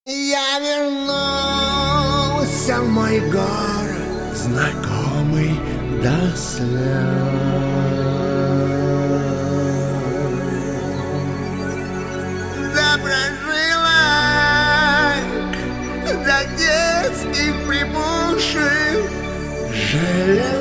Я вернулся в мой город, знакомый до слез. Доброжилок до детских припухших желез.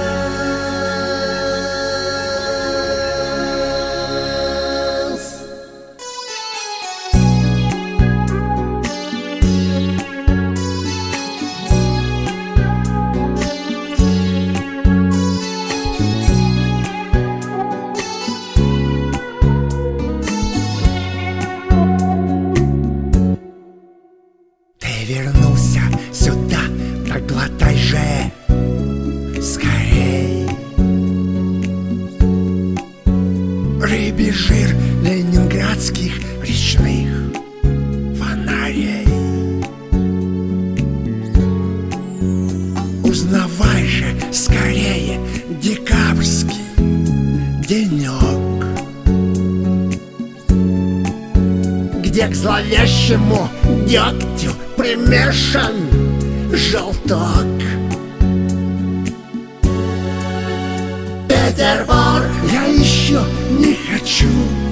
Вернулся сюда, так глотай же скорей. Рыбий жир ленинградских речных фонарей. Узнавай же скорее декабрьский денек, где к зловещему дегтю примешан желток. Петербург, я еще не хочу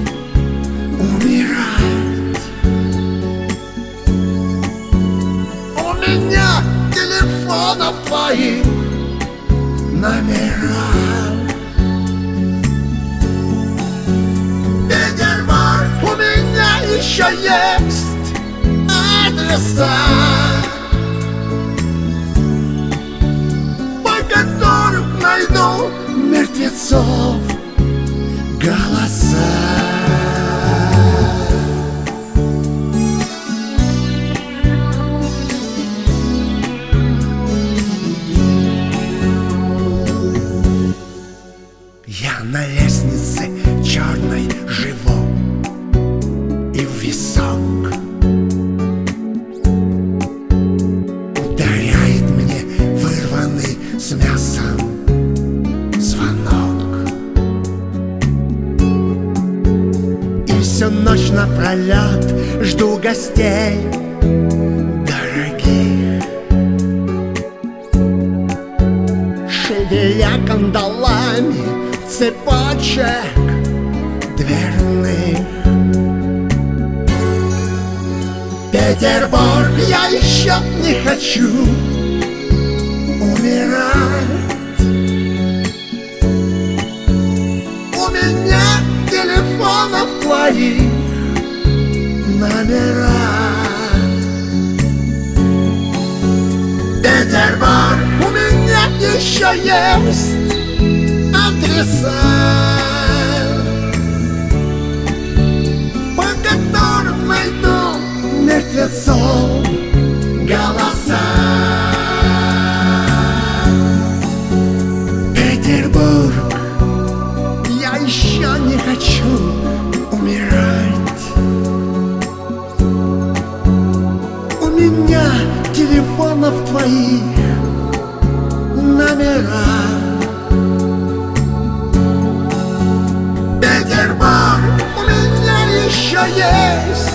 умирать. У меня телефонов твоих номера. Петербург, у меня еще есть адреса, по которым найду мертвецов голоса. Я на лестнице черной живу, и в висок ударяет мне вырванный с мясом звонок. И всю ночь напролет жду гостей дорогих, шевеля кандалами цепочек дверных. Петербург, я еще не хочу умирать. У меня телефонов твоих номера. Петербург, у меня еще есть адреса, по которым найду мертвецов голоса. Петербург, я еще не хочу умирать. У меня телефонов твоих номера. Петербург, у меня еще есть